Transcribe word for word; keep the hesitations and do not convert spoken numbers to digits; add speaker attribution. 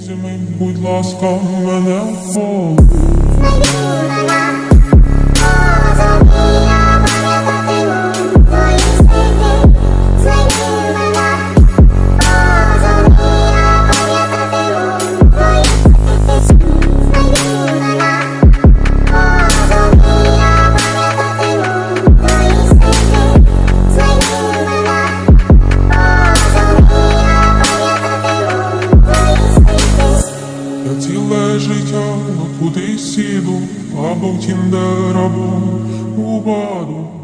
Speaker 1: Візьми, будь ласка, мене в пол. Я ціле життя кудись сіду, або в Тіндер, або у баду.